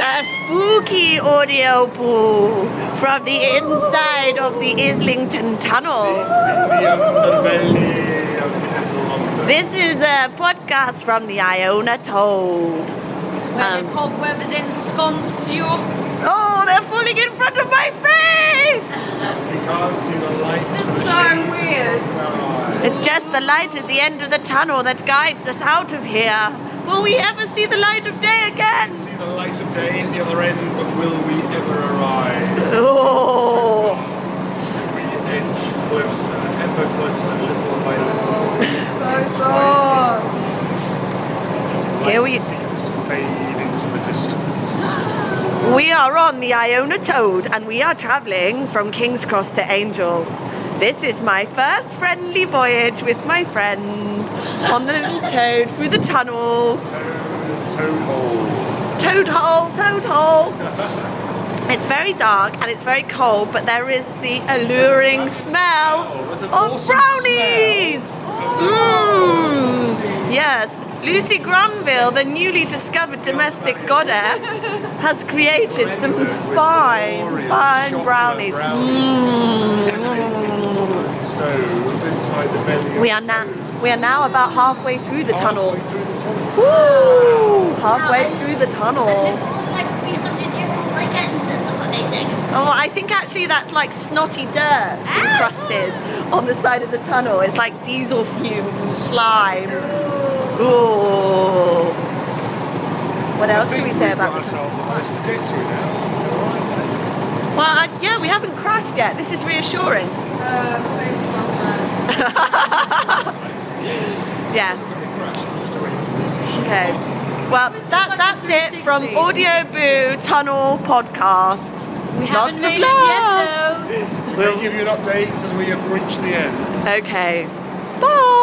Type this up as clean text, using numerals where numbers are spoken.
a spooky audio boo from the inside of the Islington Tunnel. The underbelly of Little London. This is a podcast from the Iona Toad. Where the cobwebs ensconce you. Oh, they're falling in front of my face! You can't see the light. This is so weird. It's just the light at the end of the tunnel that guides us out of here. Will we ever see the light of day again? See the light of day at the other end, but will we ever arrive? Oh! We edge closer, ever closer, little by little. So dark. Here we- seems to fade into the distance. We are on the Iona Toad and we are travelling from King's Cross to Angel. This is my first friendly voyage with my friends on the little toad through the tunnel. Toad hole. Toad hole, toad hole. It's very dark and it's very cold, but there is the alluring smell There's an of awesome brownies. Yes, Lucy Granville, the newly discovered domestic goddess, has created some fine brownies. Stove inside the belly. We are now about halfway through the tunnel. Halfway through the tunnel. Woo! Halfway through the tunnel. Like 300-year-old lichens. That's so amazing. Oh, I think actually that's like snotty dirt encrusted on the side of the tunnel. It's like diesel fumes and slime. Ooh. What else should we say about We've this? got ourselves a nice trajectory now. Well, yeah, we haven't crashed yet. This is reassuring. Yes. Okay. Well, that's it from Audio Boo Tunnel Podcast. We Lots haven't of made love. it yet, though. We'll give you an update as we approach the end. Okay. Bye.